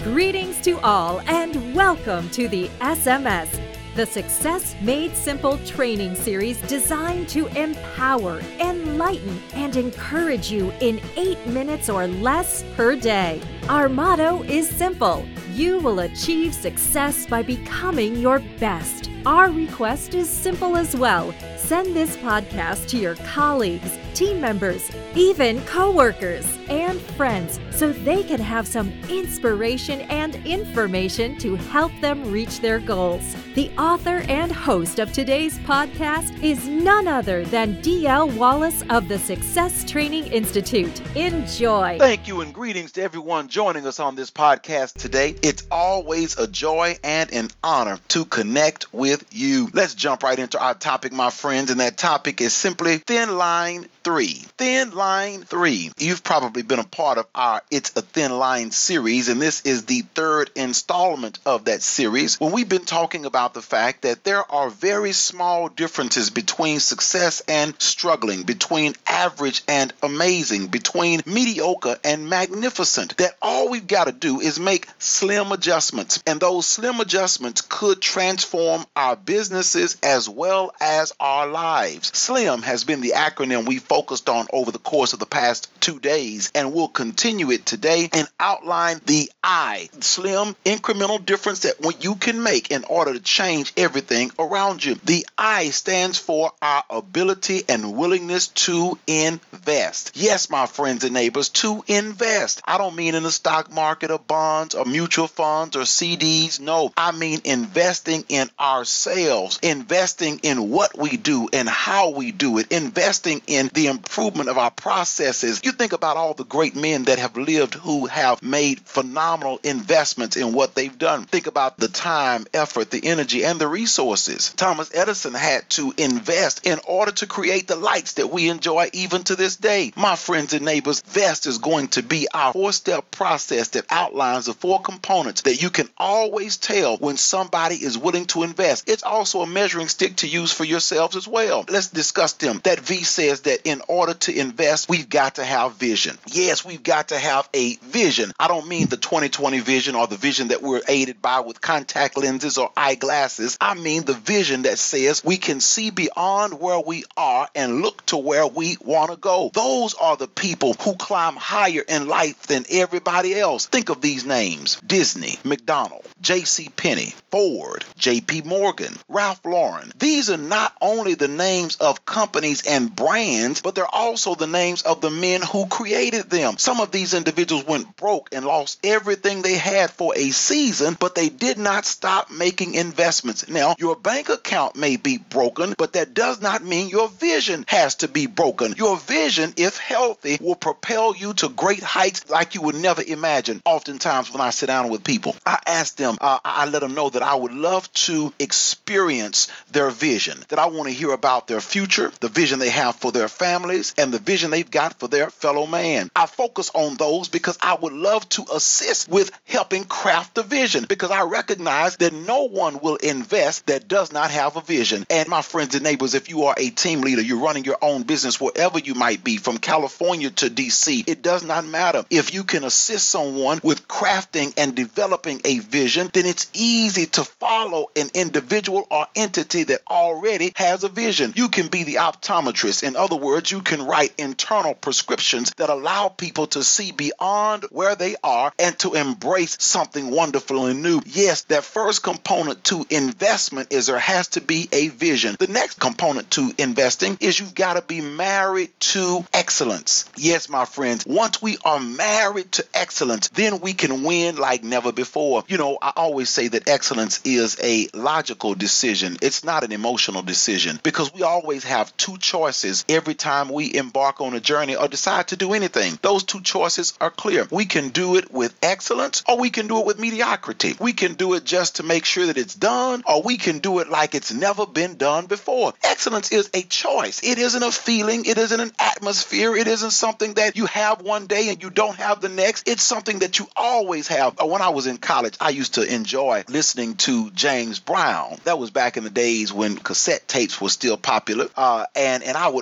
Greetings to all and welcome to the SMS, the Success Made Simple training series designed to empower, enlighten, and encourage you in 8 minutes or less per day. Our motto is simple: you will achieve success by becoming your best. Our request is simple as well. Send this podcast to your colleagues, team members, even coworkers and friends so they can have some inspiration and information to help them reach their goals. The author and host of today's podcast is none other than D.L. Wallace of the Success Training Institute. Enjoy. Thank you and greetings to everyone joining us on this podcast today. It's always a joy and an honor to connect with you. Let's jump right into our topic, my friends, and that topic is simply Thin Line 3. Thin Line 3. You've probably been a part of our It's a Thin Line series, and this is the third installment of that series when we've been talking about the fact that there are very small differences between success and struggling, between average and amazing, between mediocre and magnificent, that all we've got to do is make slim adjustments, and those slim adjustments could transform our businesses as well as our lives. SLIM has been the acronym we focused on over the course of the past 2 days, and we'll continue it today and outline the I, slim incremental difference that you can make in order to change everything around you. The I stands for our ability and willingness to invest. Yes, my friends and neighbors, to invest. I don't mean in the stock market or bonds or mutual funds or CDs. No, I mean investing in ourselves, investing in what we do and how we do it, investing in the improvement of our processes. You think about all the great men that have lived who have made phenomenal investments in what they've done. Think about the time, effort, the energy, and the resources. Thomas Edison had to invest in order to create the lights that we enjoy even to this day. My friends and neighbors, VEST is going to be our 4-step process that outlines the 4 components that you can always tell when somebody is willing to invest. It's also a measuring stick to use for yourselves as well. Let's discuss them. That V says that in order to invest, we've got to have vision. Yes, we've got to have a vision. I don't mean the 20/20 vision or the vision that we're aided by with contact lenses or eyeglasses. I mean the vision that says we can see beyond where we are and look to where we want to go. Those are the people who climb higher in life than everybody else. Think of these names: Disney, McDonald, J.C. Penney, Ford, J.P. Morgan, Ralph Lauren. These are not only the names of companies and brands, but they're also the names of the men who created them. Some of these individuals went broke and lost everything they had for a season, but they did not stop making investments. Now, your bank account may be broken, but that does not mean your vision has to be broken. Your vision, if healthy, will propel you to great heights like you would never imagine. Oftentimes when I sit down with people, I ask them, I let them know that I would love to experience their vision, that I want to hear about their future, the vision they have for their families, and the vision they've got for their fellow man. I focus on those because I would love to assist with helping craft the vision, because I recognize that no one will invest that does not have a vision. And my friends and neighbors, if you are a team leader, you're running your own business wherever you might be, from California to DC, it does not matter. If you can assist someone with crafting and developing a vision, then it's easy to follow an individual or entity that already has a vision. You can be the optometrist. In other words, you can write internal prescriptions that allow people to see beyond where they are and to embrace something wonderful and new. Yes, that first component to investment is there has to be a vision. The next component to investing is you've got to be married to excellence. Yes, my friends, once we are married to excellence, then we can win like never before. You know, I always say that excellence is a logical decision. It's not an emotional decision, because we always have 2 choices every time we embark on a journey or decide to do anything. Those 2 choices are clear. We can do it with excellence, or we can do it with mediocrity. We can do it just to make sure that it's done, or we can do it like it's never been done before. Excellence is a choice. It isn't a feeling. It isn't an atmosphere. It isn't something that you have one day and you don't have the next. It's something that you always have. When I was in college, I used to enjoy listening to James Brown. That was back in the days when cassette tapes were still popular. And I would put the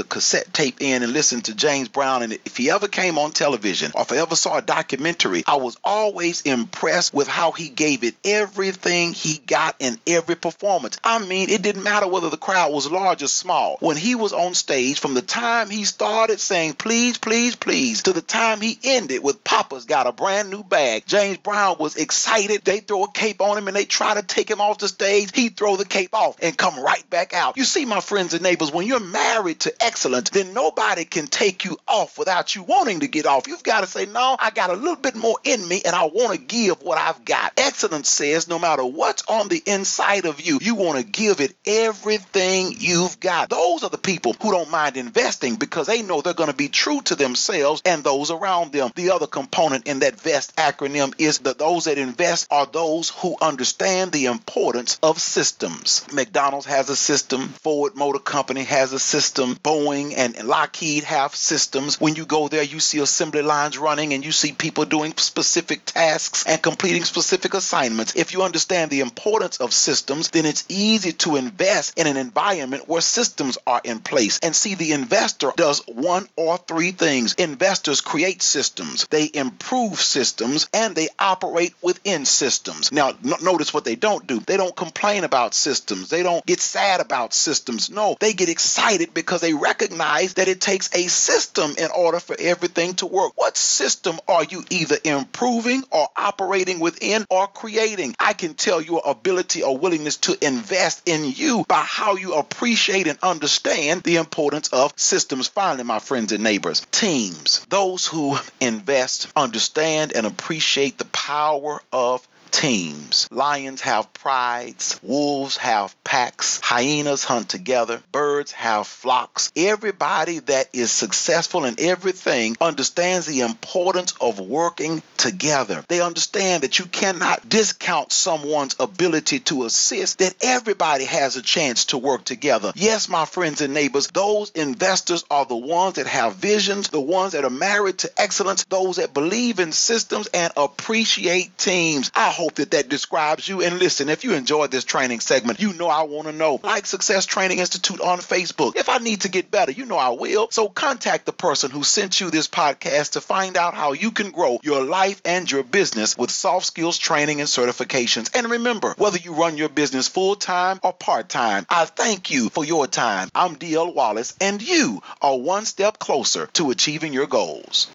cassette tape in and listened to James Brown, and if he ever came on television or if I ever saw a documentary, I was always impressed with how he gave it everything he got in every performance. I mean, it didn't matter whether the crowd was large or small. When he was on stage, from the time he started saying please, please, please, to the time he ended with Papa's Got a Brand New Bag, James Brown was excited. They throw a cape on him and they try to take him off the stage. He'd throw the cape off and come right back out. You see, my friends and neighbors, when you're married to excellence, then nobody can take you off without you wanting to get off. You've got to say, no, I got a little bit more in me and I want to give what I've got. Excellence says no matter what's on the inside of you, you want to give it everything you've got. Those are the people who don't mind investing because they know they're going to be true to themselves and those around them. The other component in that VEST acronym is that those that invest are those who understand the importance of systems. McDonald's has a system. Ford Motor Company has a system. Boeing and Lockheed have systems. When you go there, you see assembly lines running and you see people doing specific tasks and completing specific assignments. If you understand the importance of systems, then it's easy to invest in an environment where systems are in place. And see, the investor does one or three things. Investors create systems, they improve systems, and they operate within systems. Now, notice what they don't do. They don't complain about systems. They don't get sad about systems. No, they get excited because they recognize that it takes a system in order for everything to work. What system are you either improving or operating within or creating? I can tell your ability or willingness to invest in you by how you appreciate and understand the importance of systems. Finally, my friends and neighbors, teams. Those who invest understand and appreciate the power of teams. Lions have prides, wolves have packs, hyenas hunt together, birds have flocks. Everybody that is successful in everything understands the importance of working together. They understand that you cannot discount someone's ability to assist, that everybody has a chance to work together. Yes, my friends and neighbors, those investors are the ones that have visions, the ones that are married to excellence, those that believe in systems and appreciate teams. I hope that describes you. And listen, if you enjoyed this training segment, you know I want to know. Like Success Training Institute on Facebook. If I need to get better, you know I will. So contact the person who sent you this podcast to find out how you can grow your life and your business with soft skills training and certifications. And remember, whether you run your business full-time or part-time, I thank you for your time. I'm D.L. Wallace, and you are one step closer to achieving your goals.